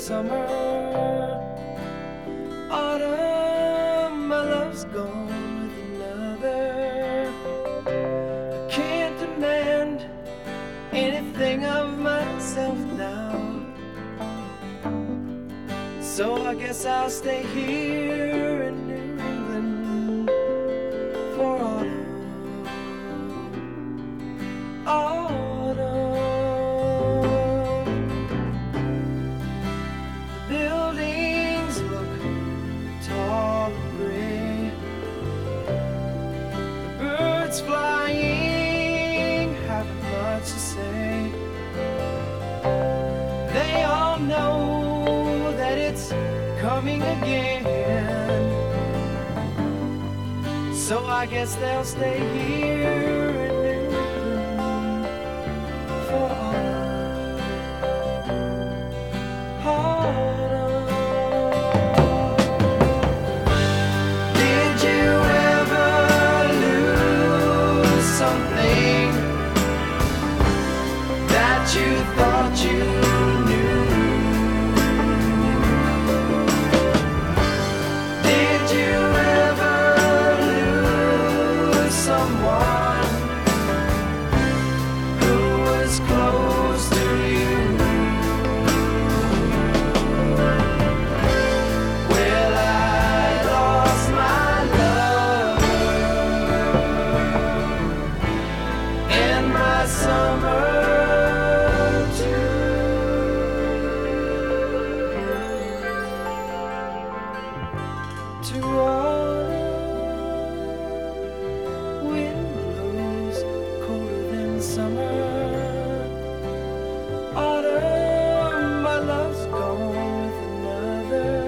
summer, autumn, my love's gone with another. I can't demand anything of myself now, so I guess I'll stay here in New England for autumn. Autumn. The buildings look tall and gray, the birds flying haven't much to say. They all know that it's coming again, so I guess they'll stay here in New England for autumn. Autumn. Did you ever lose something that you thought you knew? Did you ever lose someone who was close to you? Well, I lost my love and my summer too. To autumn, wind blows colder than summer. Autumn, my love's gone with another.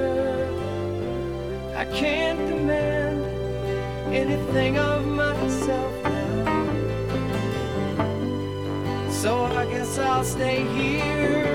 I can't demand anything of myself now, so I guess I'll stay here